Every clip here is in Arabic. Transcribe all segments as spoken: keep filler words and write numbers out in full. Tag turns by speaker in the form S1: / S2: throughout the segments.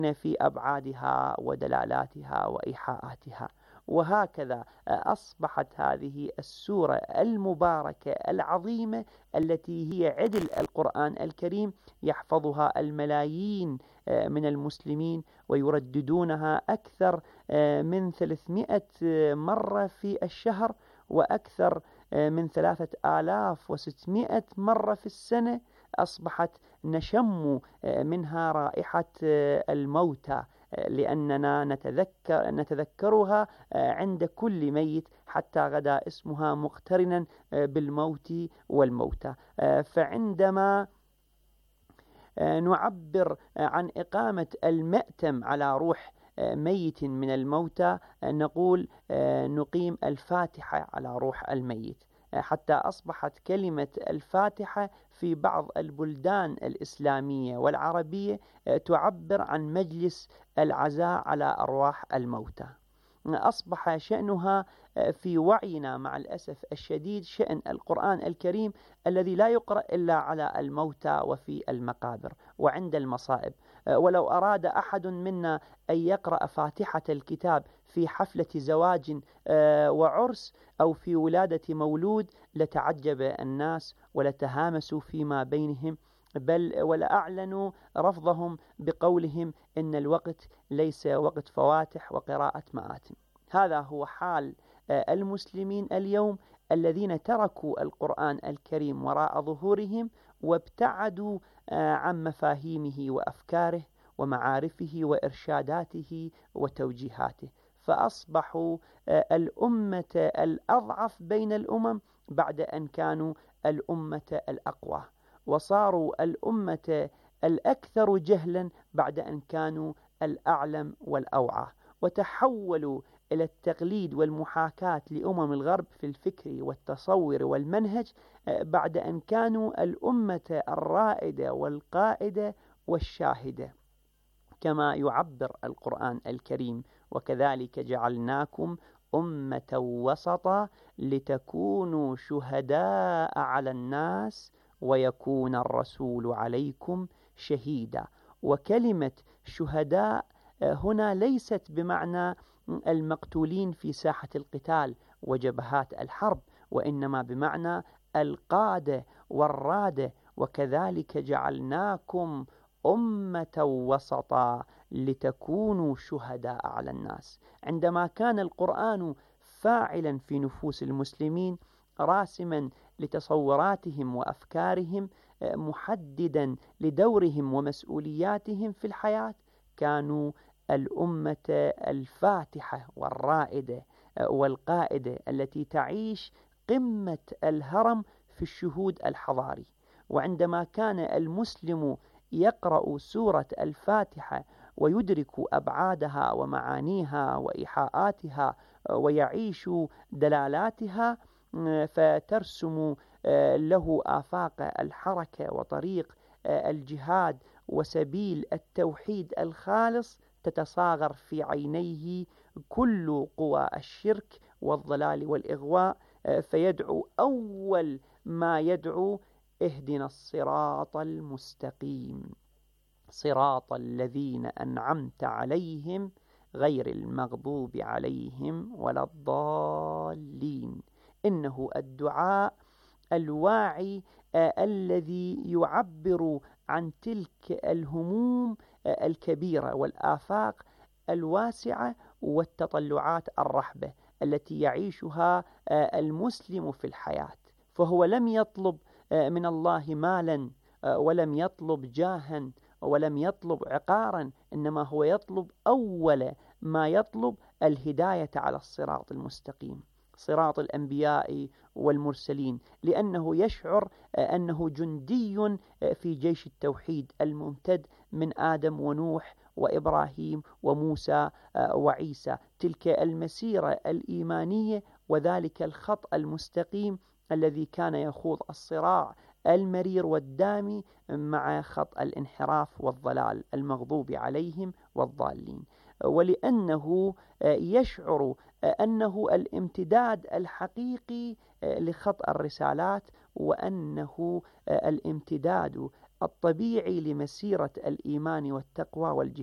S1: في أبعادها ودلالاتها وإيحاءاتها. وهكذا أصبحت هذه السورة المباركة العظيمة التي هي عدل القرآن الكريم يحفظها الملايين من المسلمين ويرددونها أكثر من ثلاثمائة مرة في الشهر، وأكثر من ثلاثة آلاف وستمائة مرة في السنة. أصبحت نشم منها رائحة الموتى، لأننا نتذكر نتذكرها عند كل ميت، حتى غدا اسمها مقترنا بالموت والموتى. فعندما نعبر عن إقامة المأتم على روح ميت من الموتى نقول نقيم الفاتحة على روح الميت، حتى أصبحت كلمة الفاتحة في بعض البلدان الإسلامية والعربية تعبر عن مجلس العزاء على أرواح الموتى. أصبح شأنها في وعينا مع الأسف الشديد شأن القرآن الكريم الذي لا يقرأ إلا على الموتى وفي المقابر وعند المصائب. ولو أراد أحد منا أن يقرأ فاتحة الكتاب في حفلة زواج وعرس أو في ولادة مولود لتعجب الناس ولتهامسوا فيما بينهم، بل ولأعلنوا رفضهم بقولهم إن الوقت ليس وقت فواتح وقراءة مآتم. هذا هو حال المسلمين اليوم الذين تركوا القرآن الكريم وراء ظهورهم وابتعدوا عن مفاهيمه وأفكاره ومعارفه وإرشاداته وتوجيهاته، فأصبحوا الأمة الأضعف بين الأمم بعد أن كانوا الأمة الأقوى، وصاروا الأمة الأكثر جهلا بعد أن كانوا الأعلم والأوعى، وتحولوا إلى التقليد والمحاكاة لأمم الغرب في الفكر والتصور والمنهج بعد أن كانوا الأمة الرائدة والقائدة والشاهدة، كما يعبر القرآن الكريم: وكذلك جعلناكم أمة وسطا لتكونوا شهداء على الناس ويكون الرسول عليكم شهيدا. وكلمة شهداء هنا ليست بمعنى المقتولين في ساحة القتال وجبهات الحرب، وإنما بمعنى القادة والرادة. وكذلك جعلناكم أمة وسطا لتكونوا شهداء على الناس. عندما كان القرآن فاعلا في نفوس المسلمين، راسما لتصوراتهم وأفكارهم، محددا لدورهم ومسؤولياتهم في الحياة، كانوا الأمة الفاتحة والرائدة والقائدة التي تعيش قمة الهرم في الشهود الحضاري. وعندما كان المسلم يقرأ سورة الفاتحة ويدرك أبعادها ومعانيها وإيحاءاتها ويعيش دلالاتها، فترسم له آفاق الحركة وطريق الجهاد وسبيل التوحيد الخالص، تتصاغر في عينيه كل قوى الشرك والضلال والإغواء، فيدعو أول ما يدعو: اهدنا الصراط المستقيم صراط الذين أنعمت عليهم غير المغضوب عليهم ولا الضالين. إنه الدعاء الواعي الذي يعبر عن تلك الهموم الكبيرة والآفاق الواسعة والتطلعات الرحبة التي يعيشها المسلم في الحياة. فهو لم يطلب من الله مالا ولم يطلب جاها ولم يطلب عقارا، إنما هو يطلب أول ما يطلب الهداية على الصراط المستقيم، صراط الأنبياء والمرسلين، لأنه يشعر أنه جندي في جيش التوحيد الممتد من آدم ونوح وإبراهيم وموسى وعيسى. تلك المسيرة الإيمانية وذلك الخط المستقيم الذي كان يخوض الصراع المرير والدامي مع خط الانحراف والضلال المغضوب عليهم والضالين. ولأنه يشعر أنه الامتداد الحقيقي لخط الرسالات، وأنه الامتداد الطبيعي لمسيرة الإيمان والتقوى والجهاد.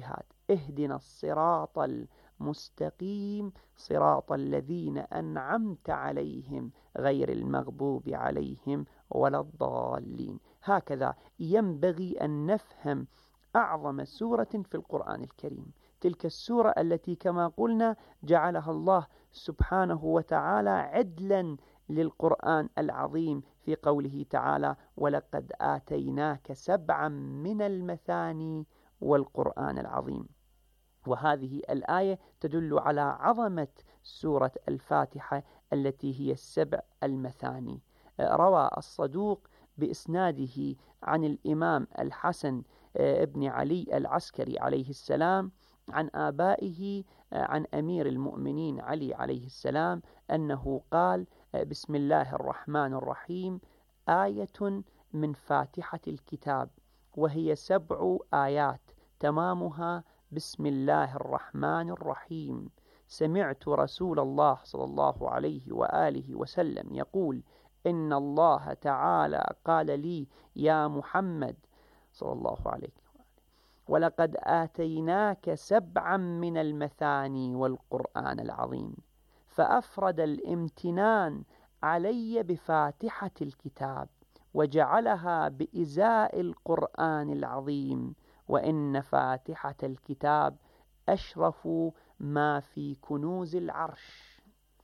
S1: اهدنا الصراط المستقيم صراط الذين أنعمت عليهم غير المغضوب عليهم ولا الضالين. هكذا ينبغي أن نفهم أعظم سورة في القرآن الكريم، تلك السورة التي كما قلنا جعلها الله سبحانه وتعالى عدلا للقرآن العظيم في قوله تعالى: ولقد آتيناك سبعا من المثاني والقرآن العظيم. وهذه الآية تدل على عظمة سورة الفاتحة التي هي السبع المثاني. روى الصدوق بإسناده عن الإمام الحسن ابن علي العسكري عليه السلام عن آبائه عن أمير المؤمنين علي عليه السلام أنه قال: بسم الله الرحمن الرحيم، آية من فاتحة الكتاب، وهي سبع آيات تمامها بسم الله الرحمن الرحيم. سمعت رسول الله صلى الله عليه وآله وسلم يقول: إن الله تعالى قال لي يا محمد صلى الله عليه وآله: ولقد آتيناك سبعا من المثاني والقرآن العظيم. فأفرد الامتنان علي بفاتحة الكتاب وجعلها بإزاء القرآن العظيم، وإن فاتحة الكتاب أشرف ما في كنوز العرش.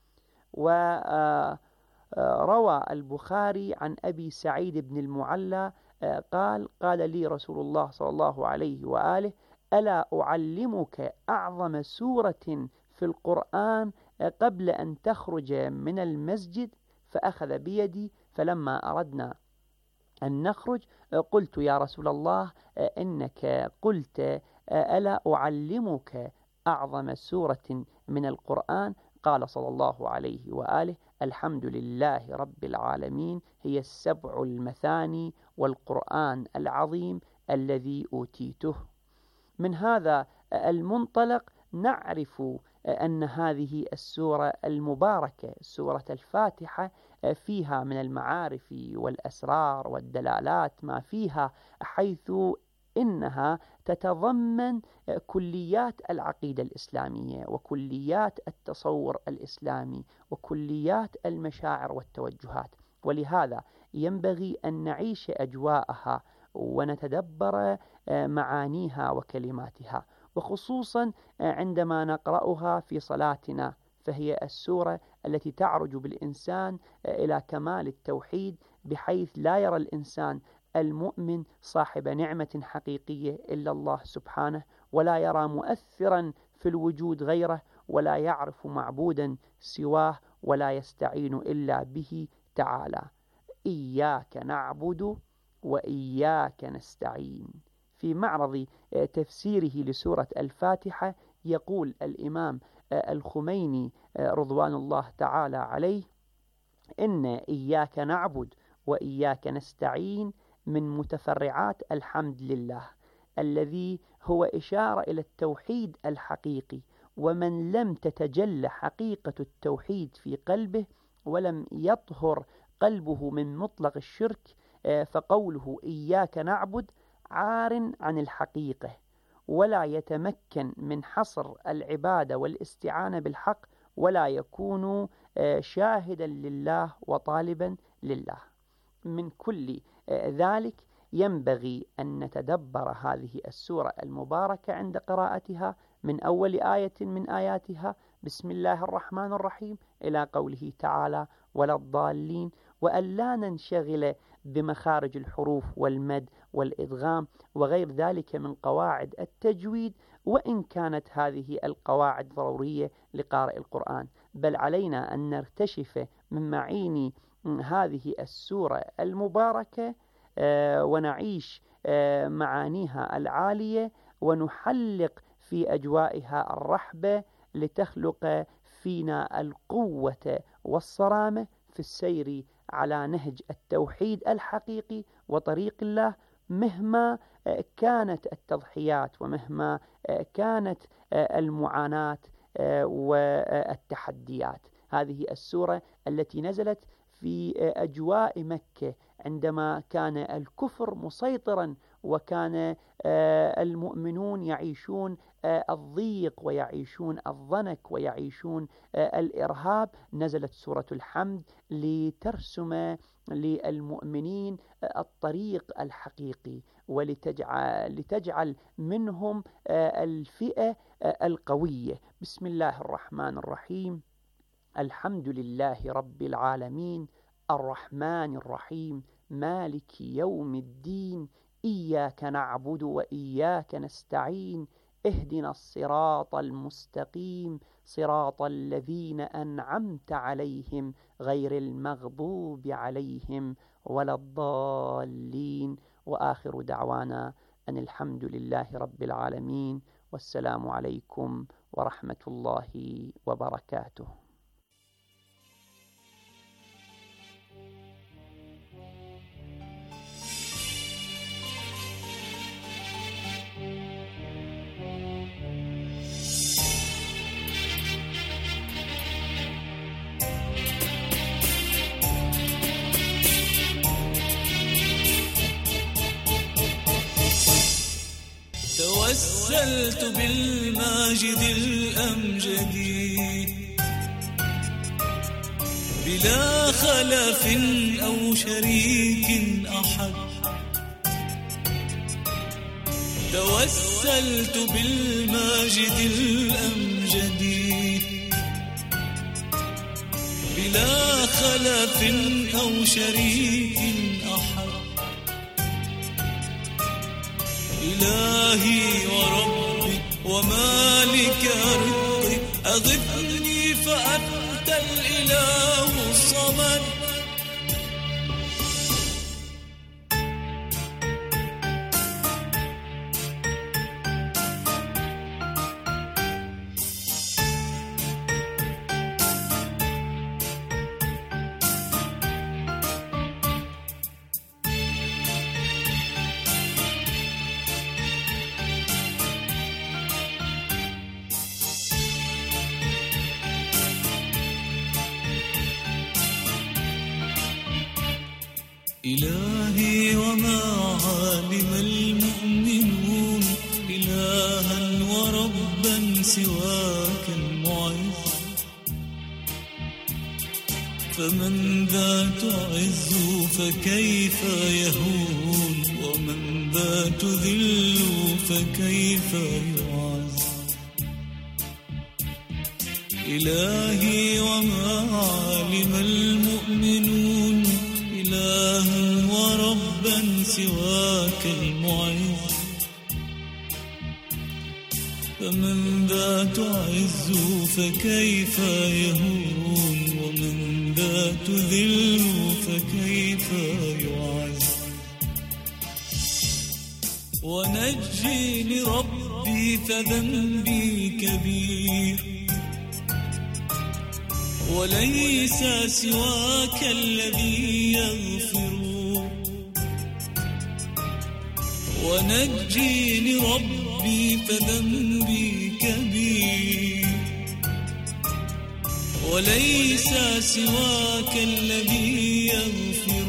S1: وروى البخاري عن أبي سعيد بن المعلى قال: قال لي رسول الله صلى الله عليه وآله: ألا أعلمك أعظم سورة في القرآن قبل أن تخرج من المسجد؟ فأخذ بيدي، فلما أردنا أن نخرج قلت: يا رسول الله، إنك قلت ألا أعلمك أعظم سورة من القرآن؟ قال صلى الله عليه وآله: الحمد لله رب العالمين، هي السبع المثاني والقرآن العظيم الذي أوتيته. من هذا المنطلق نعرف أن هذه السورة المباركة سورة الفاتحة فيها من المعارف والأسرار والدلالات ما فيها، حيث إنها تتضمن كليات العقيدة الإسلامية وكليات التصور الإسلامي وكليات المشاعر والتوجهات، ولهذا ينبغي أن نعيش أجواءها ونتدبر معانيها وكلماتها، وخصوصا عندما نقرأها في صلاتنا، فهي السورة التي تعرج بالإنسان إلى كمال التوحيد، بحيث لا يرى الإنسان المؤمن صاحب نعمة حقيقية إلا الله سبحانه، ولا يرى مؤثرا في الوجود غيره، ولا يعرف معبودا سواه، ولا يستعين إلا به تعالى. إياك نعبد وإياك نستعين. في معرض تفسيره لسورة الفاتحة يقول الإمام الخميني رضوان الله تعالى عليه: إن إياك نعبد وإياك نستعين من متفرعات الحمد لله، الذي هو إشارة إلى التوحيد الحقيقي، ومن لم تتجلى حقيقة التوحيد في قلبه ولم يطهر قلبه من مطلق الشرك، فقوله إياك نعبد عار عن الحقيقة، ولا يتمكن من حصر العبادة والاستعانة بالحق، ولا يكون شاهدا لله وطالبا لله. من كل ذلك ينبغي أن نتدبر هذه السورة المباركة عند قراءتها من أول آية من آياتها بسم الله الرحمن الرحيم إلى قوله تعالى ولا الضالين، وأن لا ننشغل بمخارج الحروف والمد والإدغام وغير ذلك من قواعد التجويد، وإن كانت هذه القواعد ضرورية لقارئ القرآن، بل علينا أن نرتشف من معين هذه السورة المباركة ونعيش معانيها العالية ونحلق في أجوائها الرحبة، لتخلق فينا القوة والصرامة في السير على نهج التوحيد الحقيقي وطريق الله، مهما كانت التضحيات ومهما كانت المعاناة والتحديات. هذه السورة التي نزلت في أجواء مكة عندما كان الكفر مسيطرا وكان المؤمنون يعيشون الضيق ويعيشون الضنك ويعيشون الإرهاب، نزلت سورة الحمد لترسم للمؤمنين الطريق الحقيقي ولتجعل لتجعل منهم الفئة القوية. بسم الله الرحمن الرحيم. الحمد لله رب العالمين، الرحمن الرحيم، مالك يوم الدين، إياك نعبد وإياك نستعين، اهدنا الصراط المستقيم، صراط الذين أنعمت عليهم غير المغضوب عليهم ولا الضالين. وآخر دعوانا أن الحمد لله رب العالمين، والسلام عليكم ورحمة الله وبركاته.
S2: توسلت بالماجد الأمجد بلا خلف أو شريك أحد، توسلت بالماجد الأمجد بلا خلف أو شريك أحد. إلهي وربي ومالك رزقي، أغثني فأنت الإله الصمد. إلهي وما علم المؤمنون إلها وربا سواك المعز، فمن ذا تعز فكيف يهون، ومن ذا تذل فكيف يعز. إلهي وما علم المؤمنون إلها وربا سواك المعز، فمن ذا تعز فكيف يهون، ومن ذا تذل فكيف يعز. ونجني ربي فذنبي كبير، وليس سواك الذي يغفر. ونجيني ربي فذنبي كبير، وليس سواك الذي يغفر.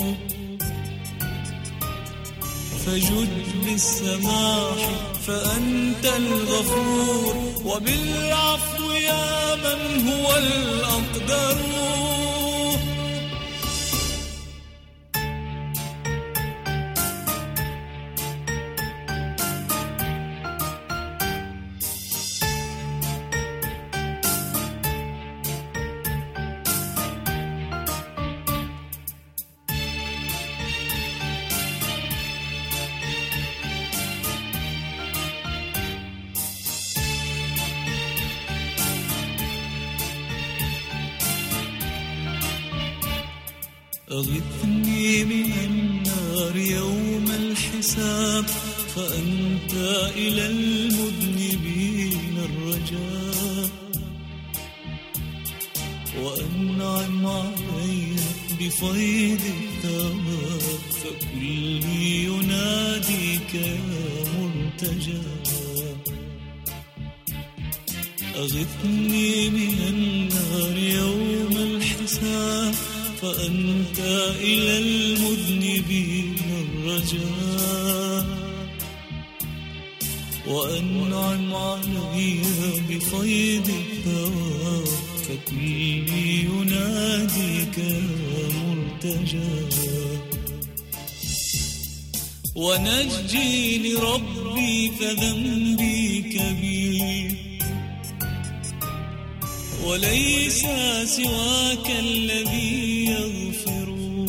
S2: فجد بالسماح فأنت الغفور، وبالعفو يا من هو الأقدر. أغثني من النار يوم الحساب، فأنت إلى المذنبين الرجاء. وأنعم علينا بفيض الثواب، فكلي يناديك يا مرتجى. أغثني من النار يوم الحساب، فأنت إلى المذنبين الرجاء. وأنعم علي بفيض الثواب، فكل يناديك يا مرتجى. ونجيني ربي فذنبي كبير، وليس سواك الذي يغفر.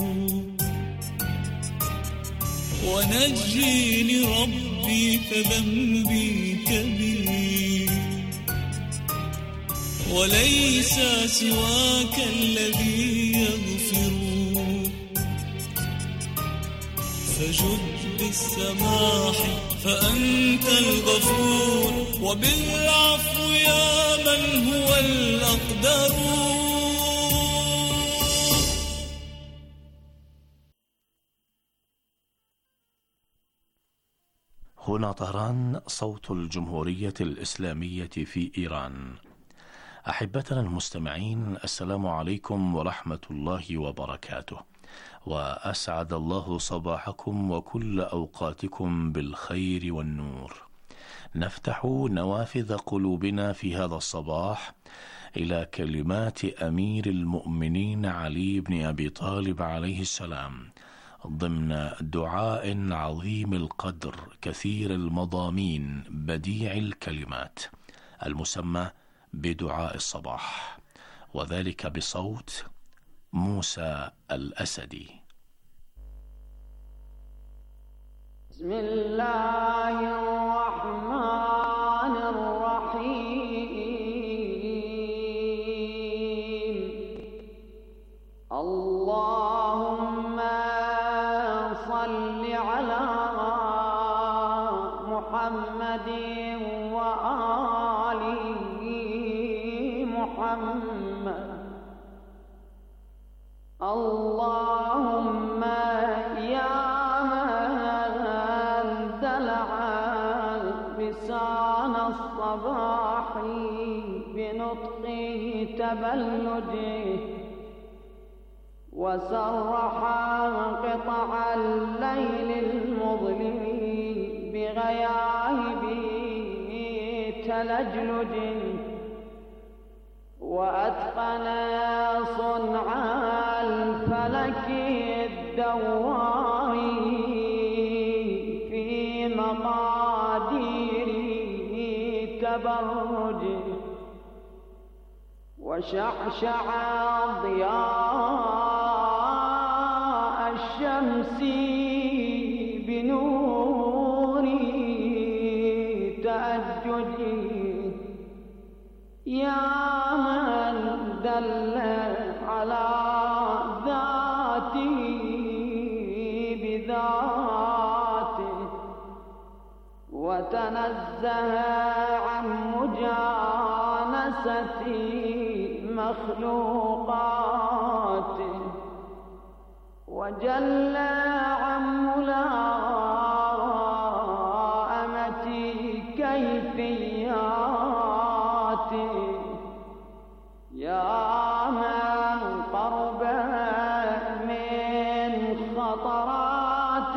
S2: ونجيني ربي فذنبي كبير، وليس سواك الذي يغفر. فجد بالسماح فأنت الغفور، وبالعفو يا من هو الأقدر.
S3: هنا طهران، صوت الجمهورية الإسلامية في إيران. أحبتنا المستمعين، السلام عليكم ورحمة الله وبركاته، وأسعد الله صباحكم وكل أوقاتكم بالخير والنور. نفتح نوافذ قلوبنا في هذا الصباح إلى كلمات أمير المؤمنين علي بن أبي طالب عليه السلام، ضمن دعاء عظيم القدر كثير المضامين بديع الكلمات، المسمى بدعاء الصباح، وذلك بصوت موسى الأسدي.
S4: بسم الله الرحمن الرحيم. اللهم صل على محمد وآل محمد. اللهم يا من دلع لسان الصباح بنطق تبلده، وسرح قطع الليل المظلم بغياهب تلجلج، وأتقن صنع الفلك الدوار في مقادير تبرج، وشعشع ضياء الشمس بنور تأجج. يا من دل على ذاته بذاته، وتنزه عن مجانسة مخلوقاته، وجل عن ملائمة كيفياته. يا من قرب من خطرات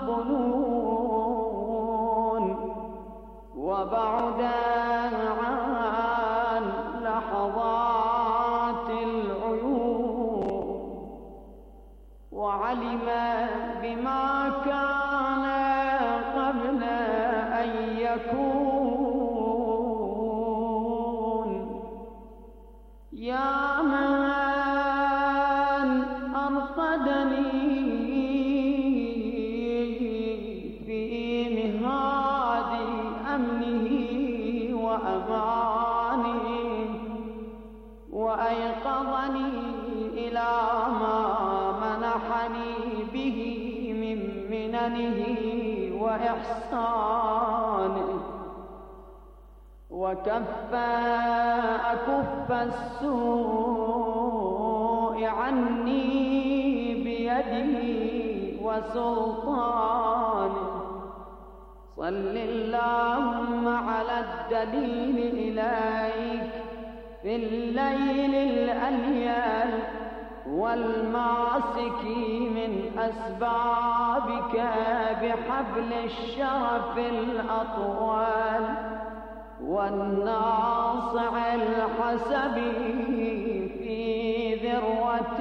S4: الظنون، وبعد عن لحظات العيون، وعلم بما كان قبل أن يكون. يا من أرقدني في مهاد أمنه وأمانه، وأيقظني إلى ما منحني به من مننه وإحسانه، وكف أكف السوء عني بيده وسلطانه. صل اللهم على الدليل إليك في الليل الأليل، والماسك من أسبابك بحبل الشرف الأطول، والناصع الحسبي في ذروة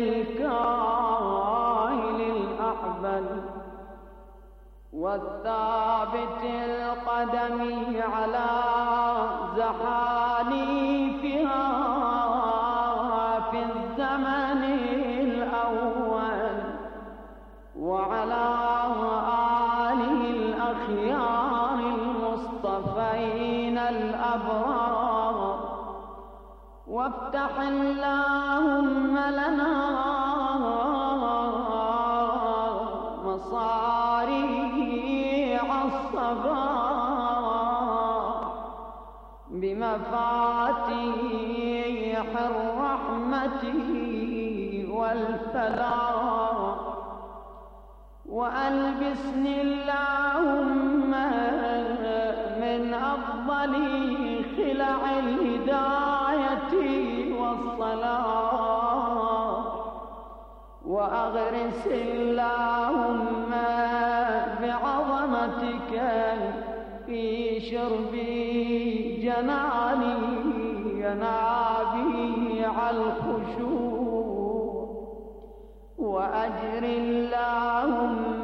S4: الكاهل الأحبل، والثابت القدم على زحاليفها في الزمن الأول، وعلى آله الأخيار المصطفين الأبرار. وافتح اللهم لنا مصاريع الصباح بمفاتيح الرحمة والفلاح، وألبسني اللهم من أفضل خلع الهداية والصلاح، وأغرس اللهم بعظمتك في شرب جناني ينابيع الخشوع، وأجر اللهم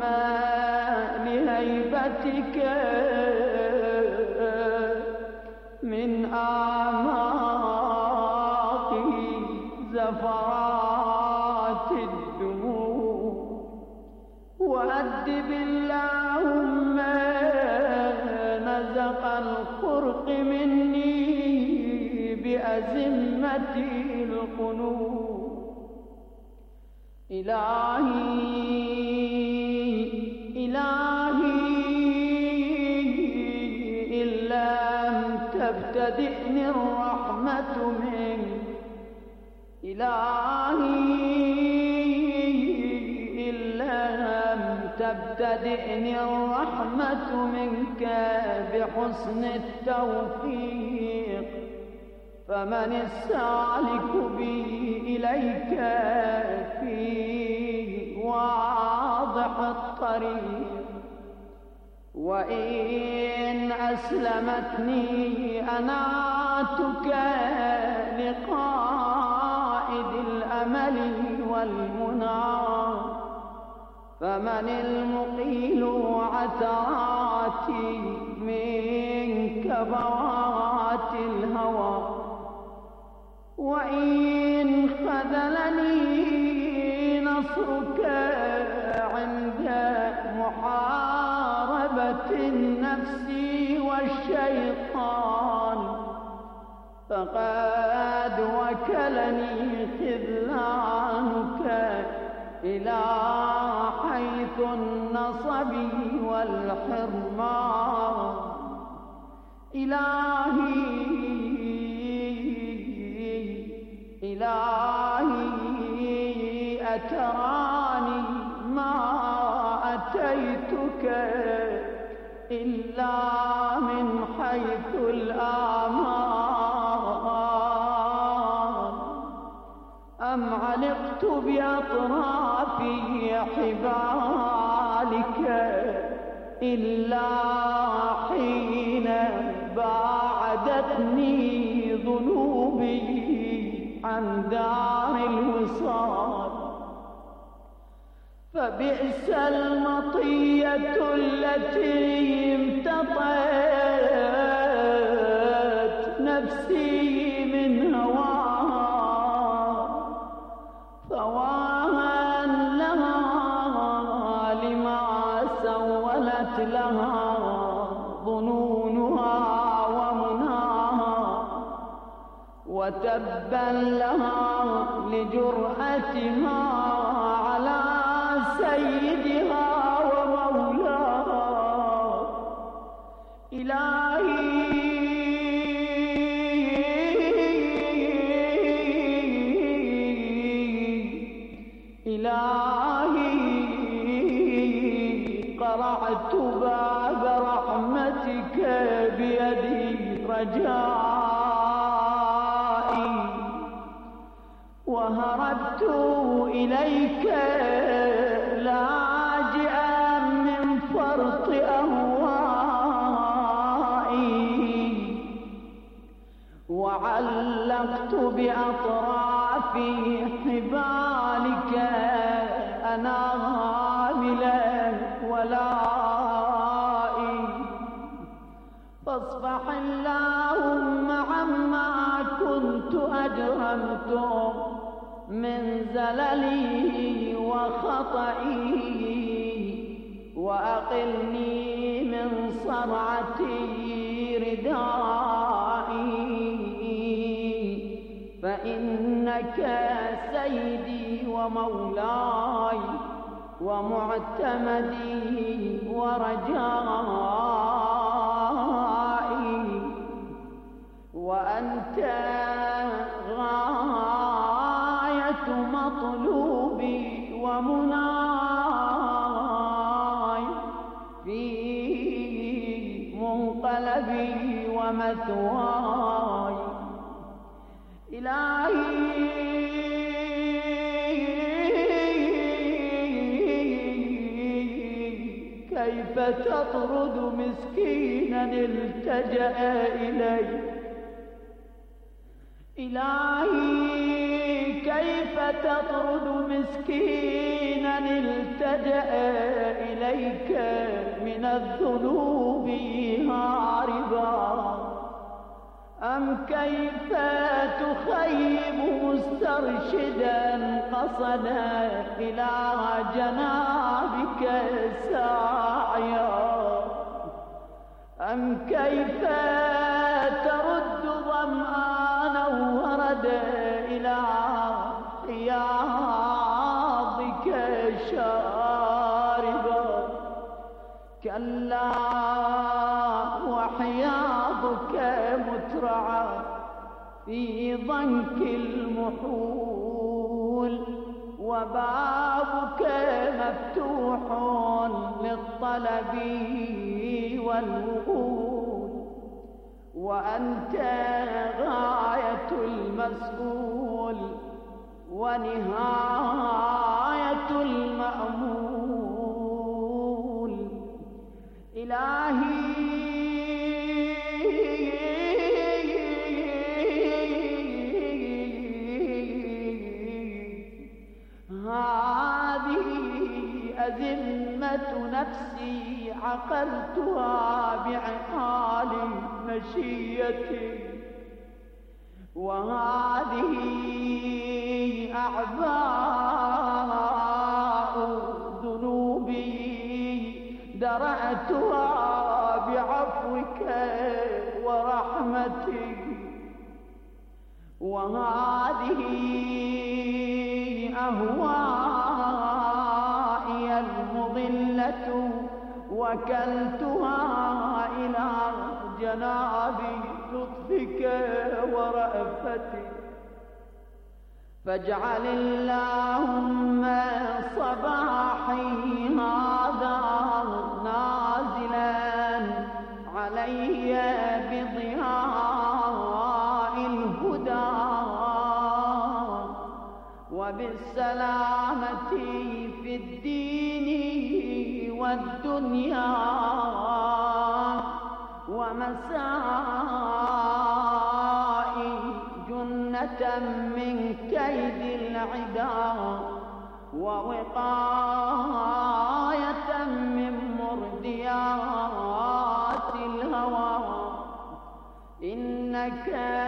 S4: لهيبتك من أعماق زفرات الدموع، وأدب اللهم نزق الخرق مني بأزمة القنوع. إلهي إلهي إن لم تبتدئني الرحمة منك، إلهي إن لم تبتدئني الرحمة منك بحسن التوفيق، فمن السالك بي إليك في واضح الطريق، وإن أسلمتني أناتك لقائد الأمل والمنى، فمن المقيل عثراتي من كبوات الهوى، وإن خذلني نصرك عند محاربة النفس والشيطان، فقد وكلني خذلانك إلى حيث النصب والحرمان. إلهي إلهي أتراني ما أتيتك إلا من حيث الآمان، أم علقت بأطراف حبالك إلا حين باعدتني ذنوبي عن دار الوصال، فبئس المطية التي امتطت نفسي من هواها، فواها لها لما سولت لها ظنونها ومناها، وتبا لها لجرأتها على سيدها ومولاها. إلهي إلهي قرعت باب رحمتك بيدي رجائي، وهربت إليك لاجئا من فرط أهوائي، وعلقت بأطراف حبالك أنامل ولائي. فاصفح اللهم عما كنت أجرمت من زللي وخطئي، وأقلني من صرعتي ردائي، فإنك سيدي ومولاي ومعتمدي ورجائي، وأنت غاية مطلوبي ومناي في منقلبي ومثواي. إلهي كيف تطرد مسكينا التجأ إليك؟ إلهي كيف تطرد مسكينا التجأ إليك من الذنوب هاربا؟ أم كيف تخيب مسترشدا قصد إلى جنابك ساعيا؟ أم كيف ترد ظمآنا ورد إلى حياضك شاربا؟ كلا وحياضك مترعى في ضنك المحول، وبابك مفتوح للطلب والوقود، وأنت غاية المسؤول ونهاية المأمول. إلهي هذه أزمة نفسي عقلتها بعقال مشيتي، وهذه أعباء ذنوبي درأتها بعفوك ورحمتك، وهذه أهوائي المضلة وكلتها إلى جناب لطفك ورأفتك. فاجعل اللهم صباحي هذا نازلا علي بضياء الهدى وبالسلامة في الدين والدنيا، ومسائي جنة من كيد العدا، ووقاية من مرديات الهوى. إنك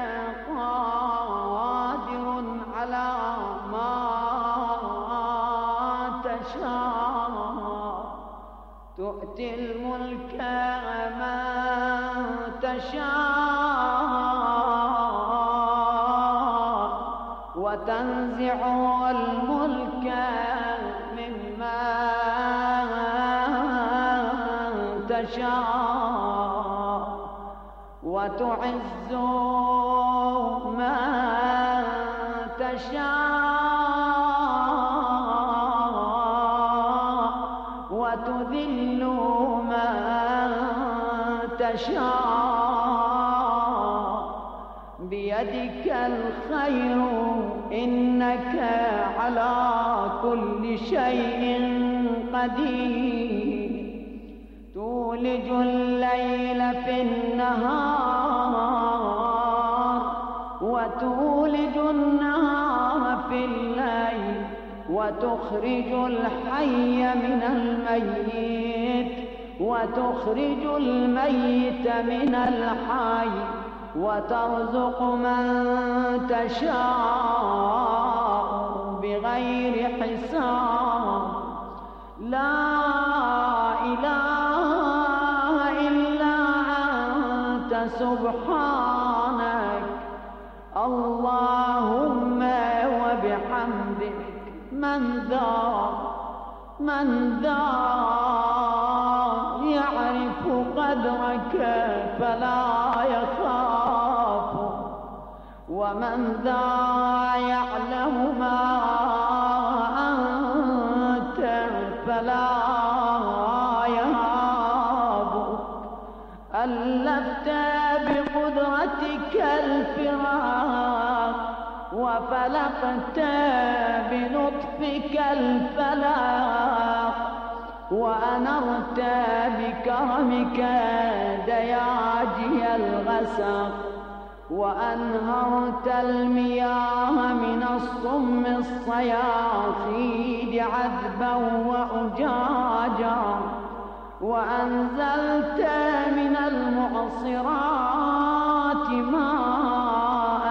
S4: قادر على ما تشاء، تؤتي الملك من تشاء، وتنزع الملك ممن تشاء، وتعز من تشاء، وتذل من تشاء بيدك الخير إنك على كل شيء قدير تولج الليل في النهار وتولج النهار في الليل وتخرج الحي من الميت وتخرج الميت من الحي وترزق من تشاء بغير حساب لا إله إلا أنت سبحانك اللهم وبحمدك من ذا من ذا يعرف قدرك فلا يخاف ومن ذا يعلم ما أنت فلا يهاب ألفت بقدرتك الفراق وفلقت بلطفك الفلاق وأنرت بكرمك دياجي الغسق وأنهرت المياه من الصم الصياصيد عذبا وأجاجا وأنزلت من المعصرات ماء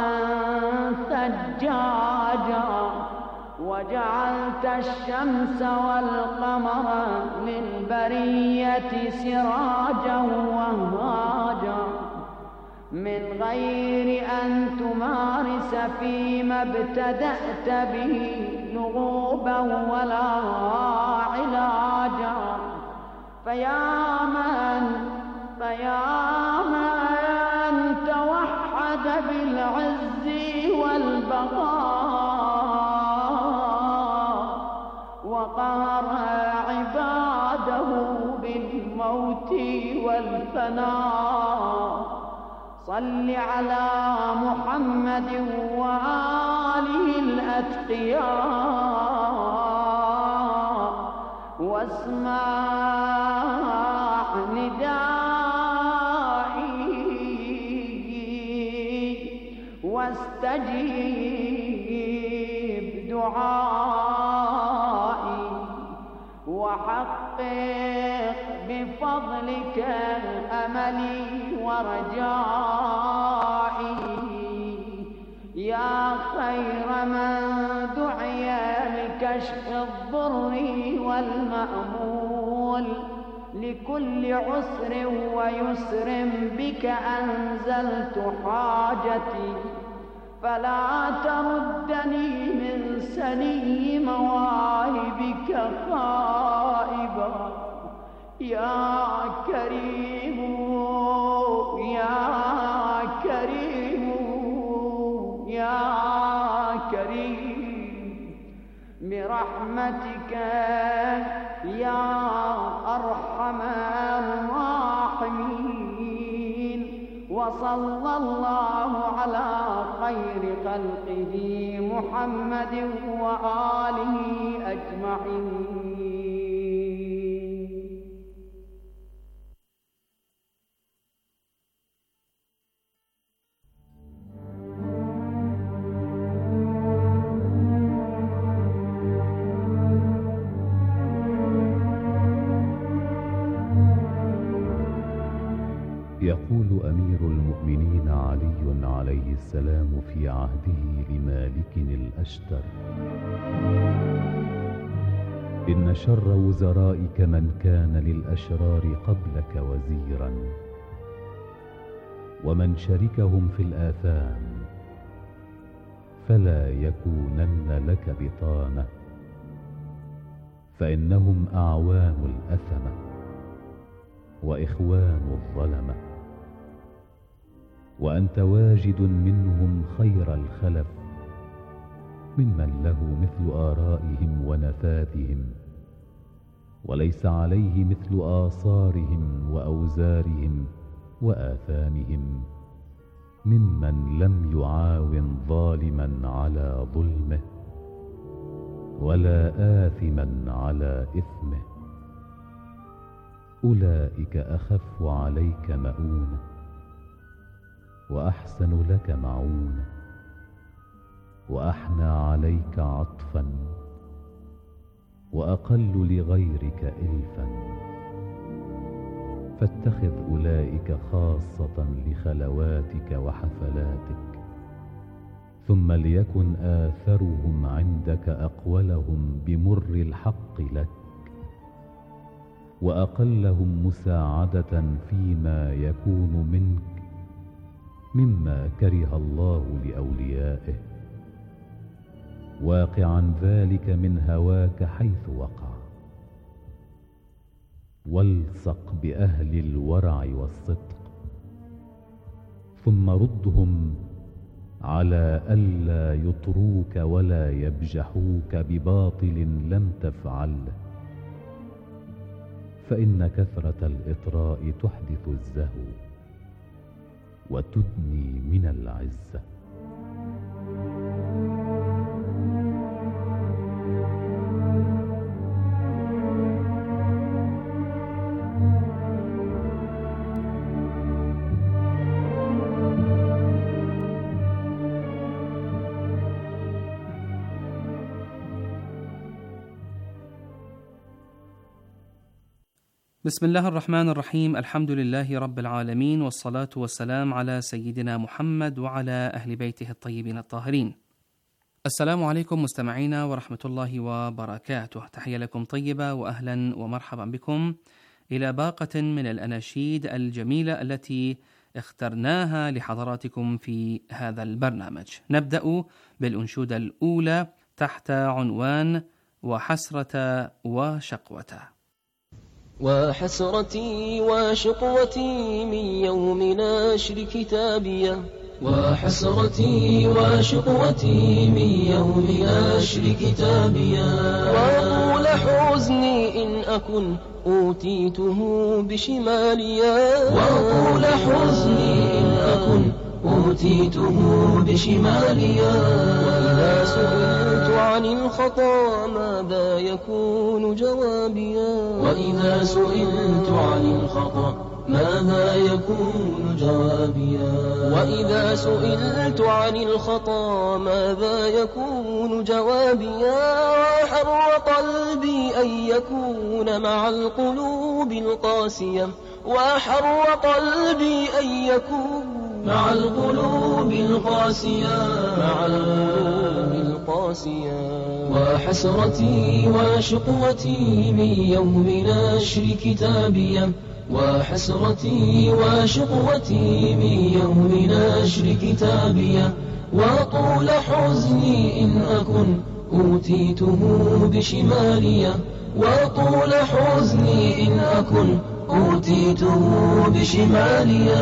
S4: ثجاجا وجعلت الشمس والقمر للبرية سراجا وهاجا من غير أن تمارس فيما ابتدأت به لغوبا ولا علاجا فيا من فيا من توحد بالعز والبقاء وقهر عباده بالموت والفناء صل على محمد وآله الأتقياء واسمع ندائي واستجيب دعائي وحقق بفضلك أملي ورجائي يا خير من دعي لكشف الضر والمأمول لكل عسر ويسر بك أنزلت حاجتي فلا تردني من سني مواهبك خائبا يا كريم يا كريم يا كريم برحمتك يا أرحم الراحمين وصلى الله على خير خلقه محمد وآله أجمعين.
S5: يقول أمير المؤمنين علي عليه السلام في عهده لمالك الأشتر: إن شر وزرائك من كان للأشرار قبلك وزيرا، ومن شركهم في الآثام فلا يكونن لك بطانة، فإنهم أعوان الأثمة وإخوان الظلمة، وأنت واجد منهم خير الخلف ممن له مثل آرائهم ونفاذهم، وليس عليه مثل آثارهم وأوزارهم وآثامهم، ممن لم يعاون ظالما على ظلمه ولا آثما على إثمه. أولئك أخف عليك مؤونة وأحسن لك معونة وأحنى عليك عطفا وأقل لغيرك إلفا. فاتخذ أولئك خاصة لخلواتك وحفلاتك، ثم ليكن آثرهم عندك أقولهم بمر الحق لك، وأقلهم مساعدة فيما يكون منك مما كره الله لأوليائه، واقعا ذلك من هواك حيث وقع. والصق بأهل الورع والصدق، ثم ردهم على ألا يطروك ولا يبجحوك بباطل لم تفعله، فإن كثرة الإطراء تحدث الزهو وتدني من العزة.
S6: بسم الله الرحمن الرحيم. الحمد لله رب العالمين، والصلاة والسلام على سيدنا محمد وعلى أهل بيته الطيبين الطاهرين. السلام عليكم مستمعينا ورحمة الله وبركاته. تحية لكم طيبة وأهلا ومرحبا بكم إلى باقة من الأناشيد الجميلة التي اخترناها لحضراتكم في هذا البرنامج. نبدأ بالأنشودة الأولى تحت عنوان وحسرة وشقوة.
S7: وحسرتي وشقوتي من يوم نشر كتابي، وحسرتي وشقوتي من يوم نشر كتابي، وطول حزني إن أكن أوتيته بشماليا، وطول حزني إن أكن أوتيته بشماليا. وإذا سئلت عن الخطا ماذا يكون جوابيا، وإذا سئلت عن الخطا ماذا يكون جوابيا، وإذا سئلت عن الخطا ماذا يكون جوابيا. وحر قلبي أن يكون مع القلوب القاسية، وحر قلبي أن يكون مع القلوب القاسية، مع القلوب القاسية. وحسرتي وشقوتي من يوم نشر كتابي، وحسرتي وشقوتي من يوم نشر كتابي، وطول حزني إن أكن أوتيته بشمالي، وطول حزني إن أكن أوتيته بشمالي.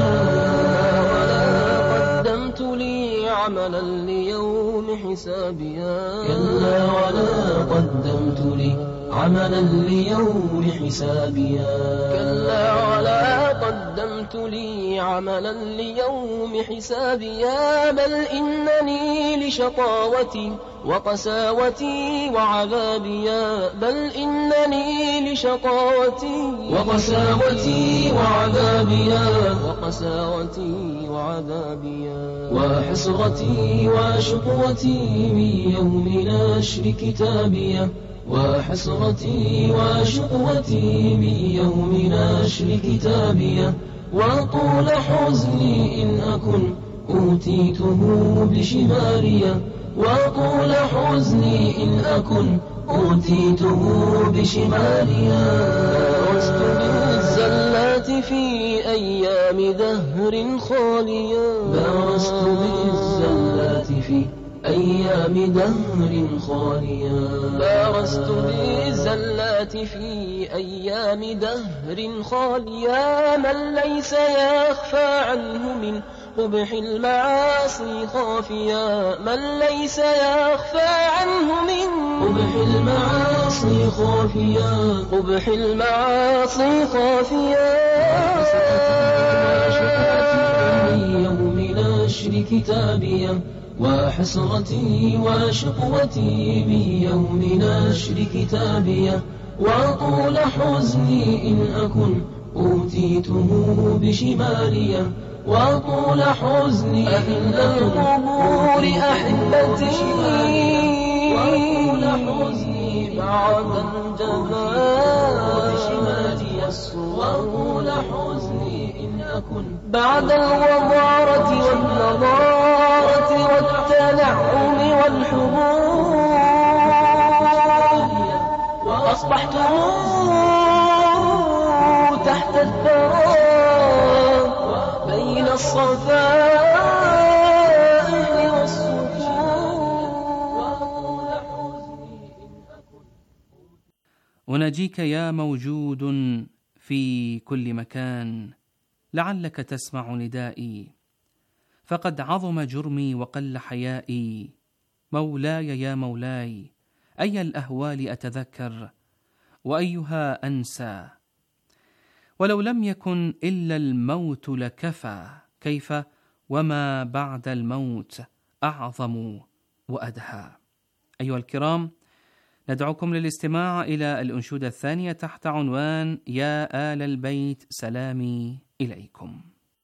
S7: قدمت لي عملا ليوم حسابيا، كلا ولا قدمت لي عملا ليوم حسابيا، كلا ولا قدمت لي عملا ليوم حسابيا. بل إنني لشقاوتي وقساوتي وعذابيا، بل إنني لشقاوتي وقساوتي وعذابيا، وقساوتي وعذابيا. وحسرتي وشقوتي من يوم نشر كتابي، وحسرتي وشقوتي من يوم نشر كتابي، وطول حزني إن أكن أوتيته بشمالي، وطول حزني إن أكن أوتيته بشمالي. بارزت بالزلات في أيام دهر خاليا، بارزت بالزلات في أيام دهر خاليا، بارزت بالزلات في أيام دهر خاليا. من ليس يخفى عنه من قبح المعاصي خافيا، من ليس يخفى عنه من قبح المعاصي خافيا، قبح المعاصي خافيا. من يوم نشر كتابي وحسرتي وشقوتي بيوم نشر كتابي وطول حزني إن أكن أوتيته بشمالي وطول حزني إن القبور أحبتي وطول حزني بعد الجفاء بشمالي وطول حزني إن أكن بعد الوضارة والنضارة والتنعم والحبور وأصبحت تحت الثرى بين الصفائح والصفور.
S6: أناجيك يا موجود في كل مكان، لعلك تسمع ندائي، فقد عظم جرمي وقل حيائي. مولاي يا مولاي، أي الأهوال أتذكر وأيها أنسى؟ ولو لم يكن إلا الموت لكفى، كيف وما بعد الموت أعظم وأدهى. أيها الكرام، ندعوكم للاستماع إلى الأنشودة الثانية تحت عنوان يا آل البيت سلامي إليكم.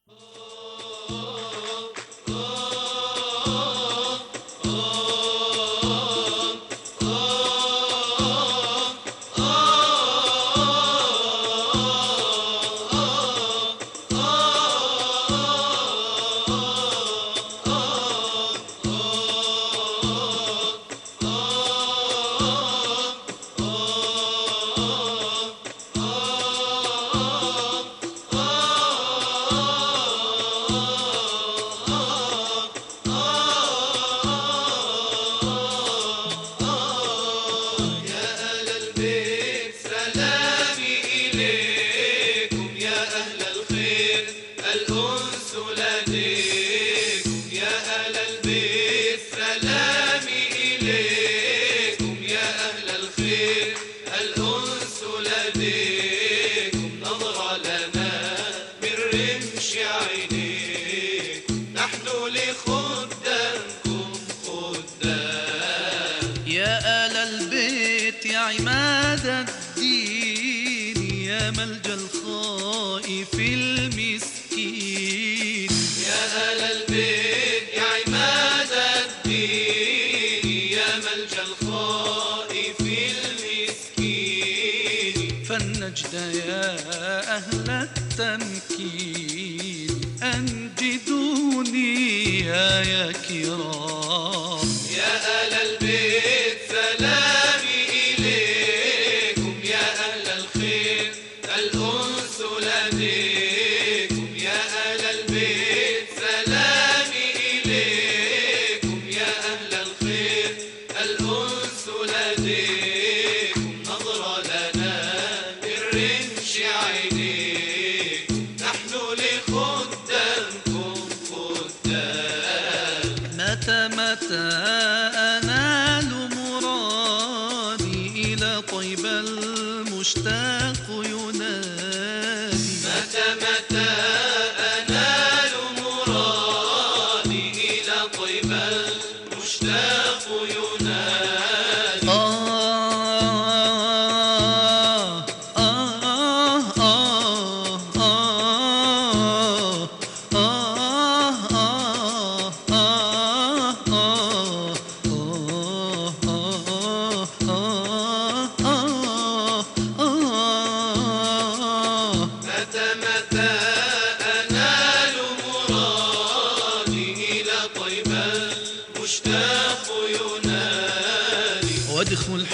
S8: وادخل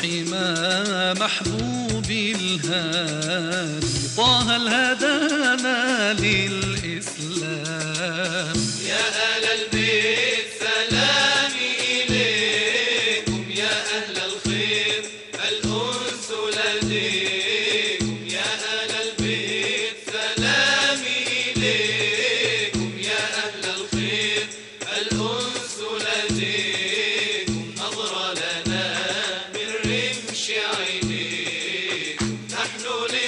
S8: حمى محبوبي الهادي طه الهدانا للإسلام.
S2: يا آل البيت سلامي إليكم، يا أهل الخير الأنس لديكم. يا آل البيت سلامي إليكم، يا أهل الخير الأنس لديكم. نظرة لنا من رمش عينيكم، نحن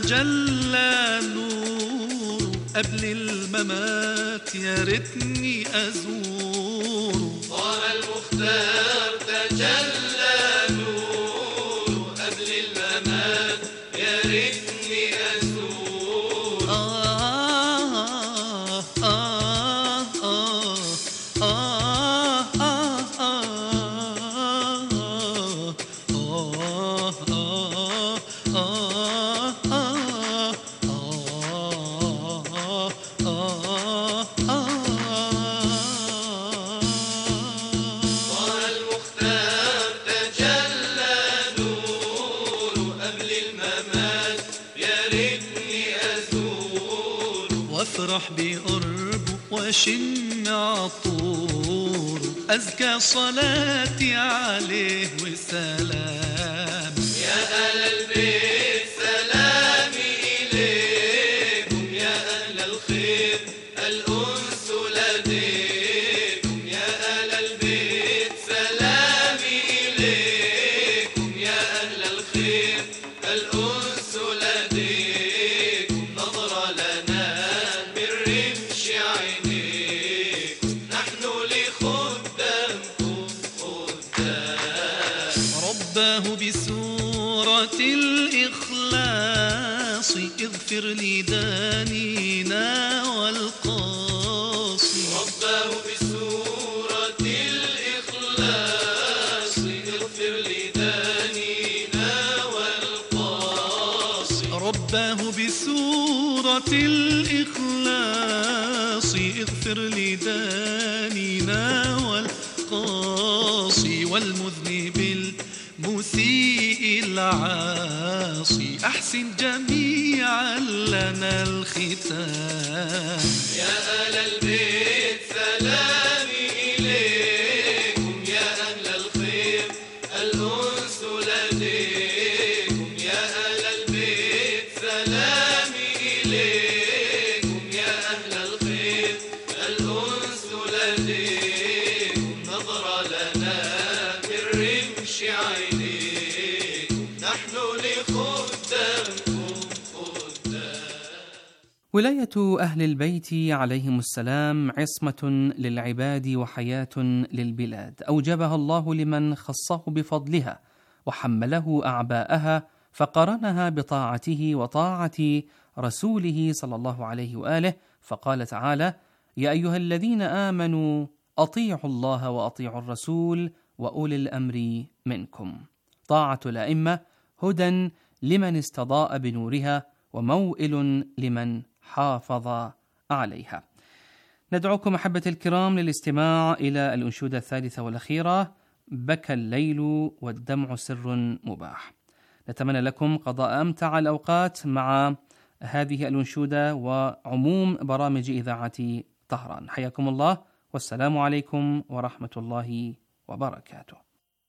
S8: تجلى نور قبل الممات يا ريتني أزور.
S2: طه المختار تجلى نور قبل الممات يا ريتني أزور.
S8: آه آه آه آه وافرح بقربه واشم عطوره أزكى صلاتي عليه وسلام.
S2: يا أهل البيت سلامي إليكم يا أهل الخير الأنس لديكم. يا أهل البيت سلامي إليكم يا أهل الخير الأنس لديكم. نظرة لنا من رمش عينيكم نحن لخدامكم خدام.
S8: رباه بسورة الإخلاص اغفر لدانينا والقاصي.
S2: رباه بسورة الإخلاص اغفر لدانينا والقاصي.
S8: رباه بسورة الإخلاص اغفر لدانينا والقاصي. والمذنب المسيء العاصي أحسن جميعا لنا الختام.
S2: يا أهل البيت سلامي إليكم يا أهل الخير الأنس لديكم. يا أهل البيت سلامي إليكم يا أهل الخير الأنس لديكم. نظرة لنا من رمش عينيكم نحن لخدامكم خدام.
S6: ولاية أهل البيت عليهم السلام عصمة للعباد وحياة للبلاد، أوجبها الله لمن خصه بفضلها وحمله أعباءها فقرنها بطاعته وطاعة رسوله صلى الله عليه وآله، فقال تعالى: يا أيها الذين آمنوا أطيعوا الله وأطيعوا الرسول وأولي الأمر منكم. طاعة الأئمة هدى لمن استضاء بنورها وموئل لمن حافظ عليها. ندعوكم أحبة الكرام للاستماع إلى الأنشودة الثالثة والأخيرة، بكى الليل والدمع سر مباح. نتمنى لكم قضاء أمتع الأوقات مع هذه الأنشودة وعموم برامج إذاعة طهران. حياكم الله والسلام عليكم ورحمة الله وبركاته.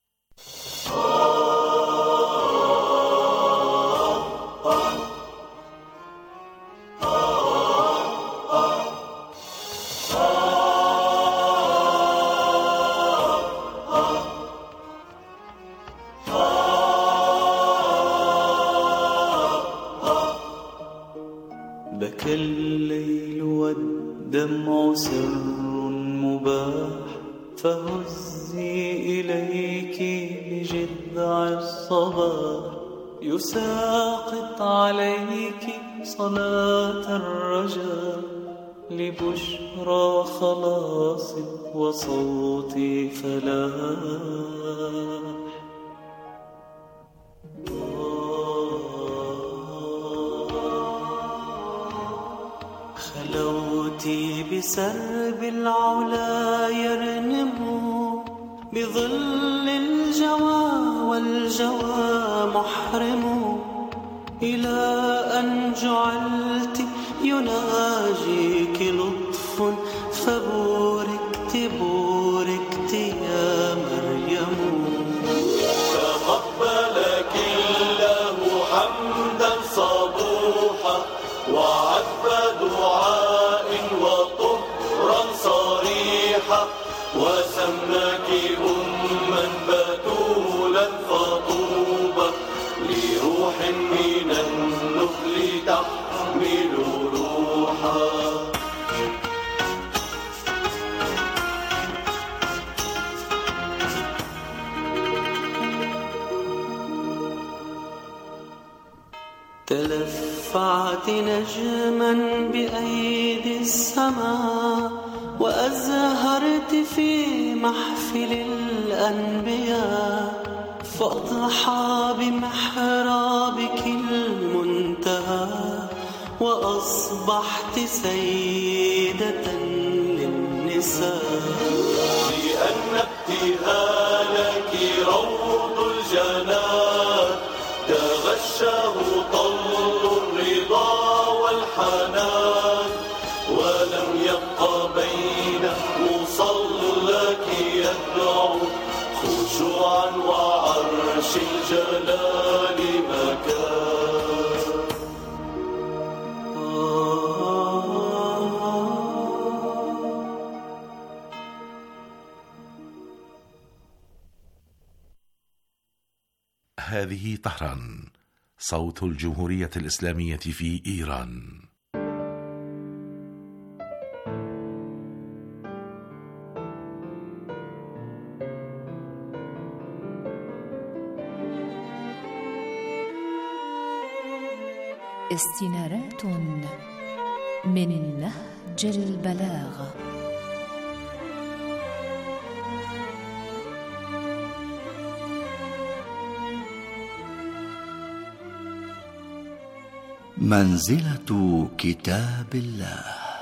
S9: بكى الليل والدمع سر مباح فهزي إليك بجذع الصباح يساقط عليك صلاة الرجاء لبشرى خلاص وصوت فلاح. خلوتي بسرب العلا يرنم بظل الجوى والجوى محرم إلى أن جعلت يناجيك لطف فبوركت بوركت يا مريم.
S2: تقبلك الله حمدا صبوحا وعذب دعاء وطهرا صريحا وسماك أما بتولا فطوبى لروح من النخل صريحا.
S9: تلفعت نجما بأيدي السماء وأزهرت في محفل الأنبياء، فأضحى بمحرابك المنتهى وأصبحت سيدة للنساء.
S2: لأن ابتهالك روض الجنان تغشاه طل الرضا والحنان، ولم يبق بين مصلك يدعو خشوعا وعرش الجلال مكان.
S10: هذه طهران، صوت الجمهورية الإسلامية في إيران.
S11: استنارات من نهج البلاغة.
S12: منزلة كتاب الله.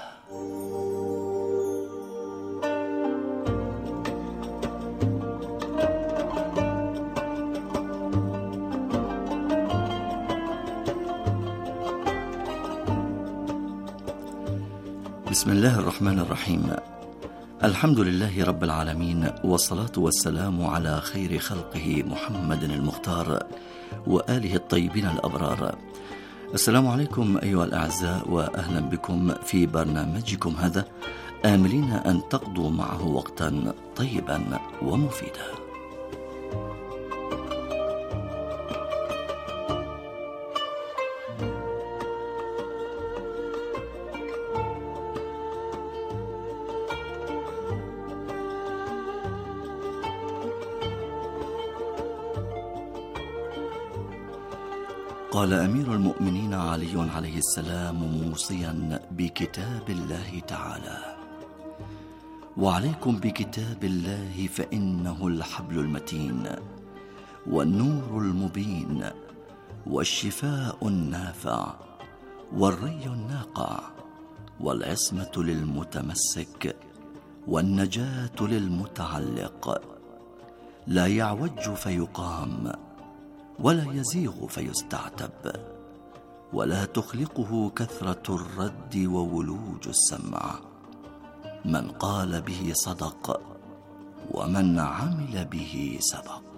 S12: بسم الله الرحمن الرحيم. الحمد لله رب العالمين، والصلاة والسلام على خير خلقه محمد المختار وآله الطيبين الأبرار. السلام عليكم أيها الأعزاء، وأهلا بكم في برنامجكم هذا، آملين أن تقضوا معه وقتا طيبا ومفيدا. قال أمير المؤمنين علي عليه السلام موصيا بكتاب الله تعالى: وعليكم بكتاب الله فإنه الحبل المتين والنور المبين والشفاء النافع والري الناقع والعصمة للمتمسك والنجاة للمتعلق، لا يعوج فيقام ولا يزيغ فيستعتب، ولا تخلقه كثرة الرد وولوج السمع. من قال به صدق، ومن عمل به سبق.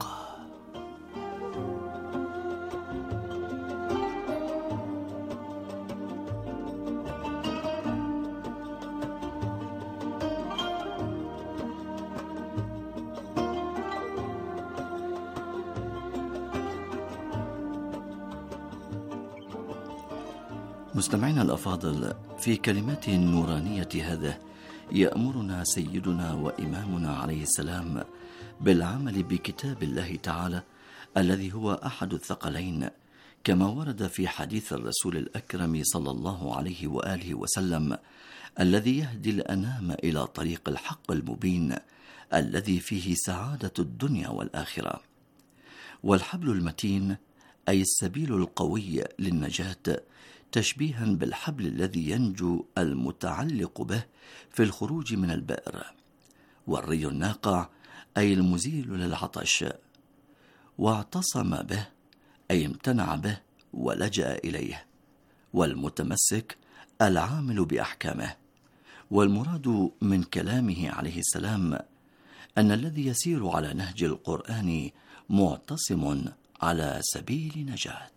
S12: مستمعينا الأفاضل، في كلمات نورانية هذا يأمرنا سيدنا وإمامنا عليه السلام بالعمل بكتاب الله تعالى الذي هو أحد الثقلين، كما ورد في حديث الرسول الأكرم صلى الله عليه وآله وسلم الذي يهدي الأنام إلى طريق الحق المبين الذي فيه سعادة الدنيا والآخرة. والحبل المتين أي السبيل القوي للنجاة، تشبيها بالحبل الذي ينجو المتعلق به في الخروج من البئر. والري الناقع أي المزيل للعطش، واعتصم به أي امتنع به ولجأ إليه. والمتمسك العامل بأحكامه. والمراد من كلامه عليه السلام أن الذي يسير على نهج القرآن معتصم على سبيل نجاة.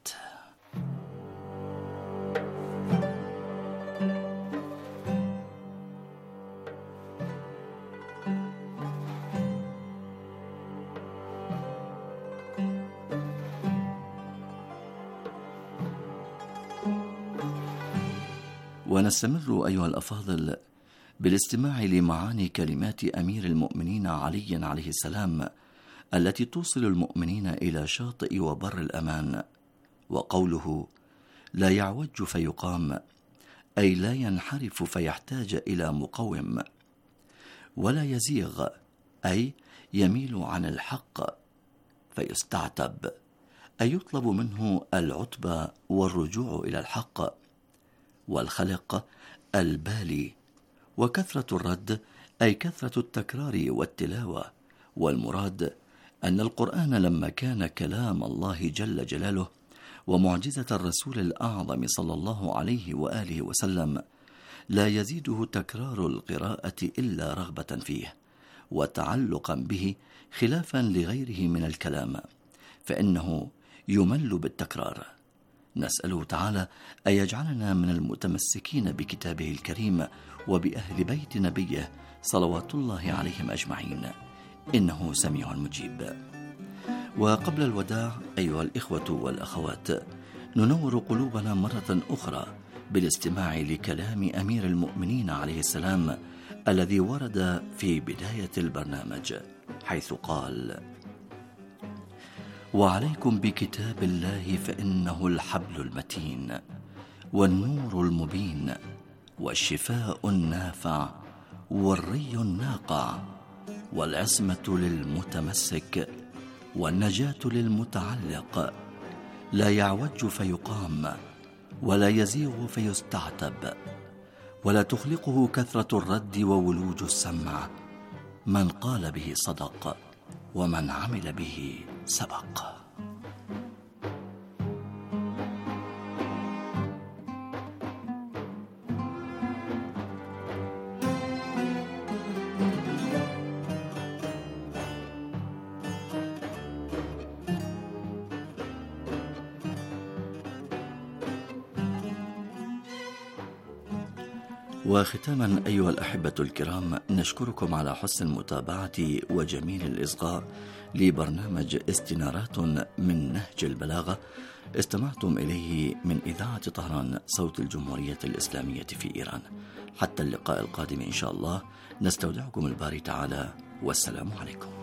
S12: ونستمر أيها الأفاضل بالاستماع لمعاني كلمات أمير المؤمنين علي عليه السلام التي توصل المؤمنين إلى شاطئ وبر الأمان. وقوله لا يعوج فيقام، أي لا ينحرف فيحتاج إلى مقوم، ولا يزيغ أي يميل عن الحق فيستعتب، أي يطلب منه العتبى والرجوع إلى الحق. والخلق البالي، وكثرة الرد أي كثرة التكرار والتلاوة. والمراد أن القرآن لما كان كلام الله جل جلاله ومعجزة الرسول الأعظم صلى الله عليه وآله وسلم، لا يزيده تكرار القراءة إلا رغبة فيه وتعلقا به، خلافا لغيره من الكلام فإنه يمل بالتكرار. نسأله تعالى أن يجعلنا من المتمسكين بكتابه الكريم وبأهل بيت نبيه صلوات الله عليهم أجمعين، إنه سميع مجيب. وقبل الوداع أيها الإخوة والأخوات، ننور قلوبنا مرة أخرى بالاستماع لكلام أمير المؤمنين عليه السلام الذي ورد في بداية البرنامج، حيث قال: وعليكم بكتاب الله فإنه الحبل المتين والنور المبين والشفاء النافع والري الناقع والعصمة للمتمسك والنجاة للمتعلق، لا يعوج فيقام ولا يزيغ فيستعتب، ولا تخلقه كثرة الرد وولوج السمع. من قال به صدق ومن عمل به سبق. وختاما أيها الأحبة الكرام، نشكركم على حسن المتابعة وجميل الإصغاء لبرنامج استنارات من نهج البلاغة، استمعتم إليه من إذاعة طهران صوت الجمهورية الإسلامية في إيران. حتى اللقاء القادم إن شاء الله، نستودعكم الباري تعالى، والسلام عليكم.